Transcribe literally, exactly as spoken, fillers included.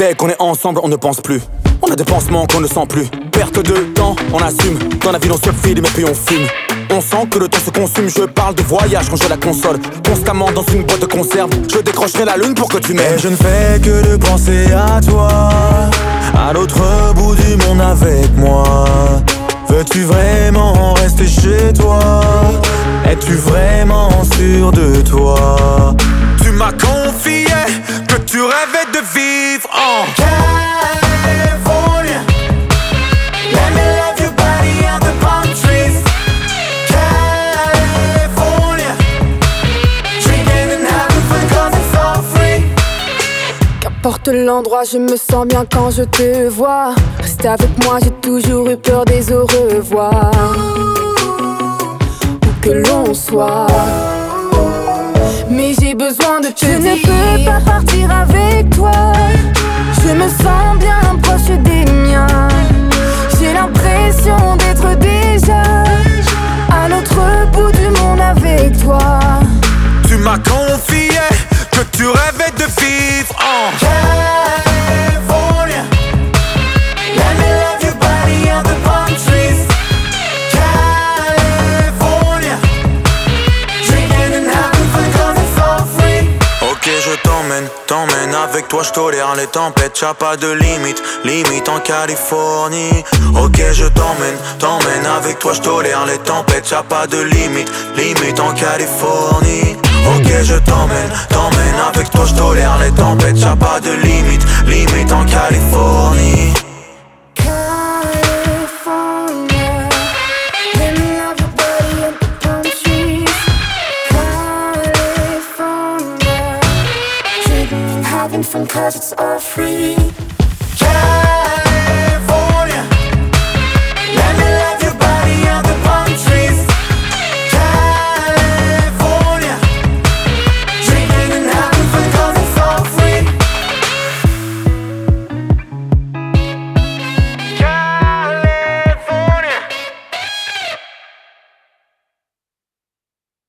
dès qu'on est ensemble, on ne pense plus. On a des pansements qu'on ne sent plus. Perte de temps, on assume. Dans la ville, on se file et puis on fume. On sent que le temps se consume. Je parle de voyage quand je la console. Constamment dans une boîte de conserve. Je décrocherai la lune pour que tu m'aimes. Et je ne fais que de penser à toi, à l'autre bout du monde avec moi. Veux-tu vraiment rester chez toi? Es-tu vraiment sûr de toi? Tu m'as confié que tu rêvais de vivre en California. Let me love your body on the palm trees. California. Drinking and having fun cause it's all free. Qu'importe l'endroit, je me sens bien quand je te vois. Reste avec moi, j'ai toujours eu peur des au revoir. Où que l'on soit, mais j'ai besoin de te dire. Je ne peux pas partir avec toi. Je me sens bien proche des miens. J'ai l'impression d'être déjà à l'autre bout du monde avec toi. Tu m'as confié que tu rêvais de vivre en California. Let me love your body on the palm trees. California. Drinking and having fun cause it's all free. Ok, je t'emmène, t'emmène avec toi, je tolère les tempêtes, y'a pas de limite, limite en Californie. Ok, je t'emmène, t'emmène avec toi, je tolère les tempêtes, y'a pas de limite, limite en Californie. Ok, je t'emmène, t'emmène avec toi, je tolère les tempêtes, y'a pas de limite, limite en Californie. California, let me love your body on the palm trees. California, drinking and having fun cause it's all free.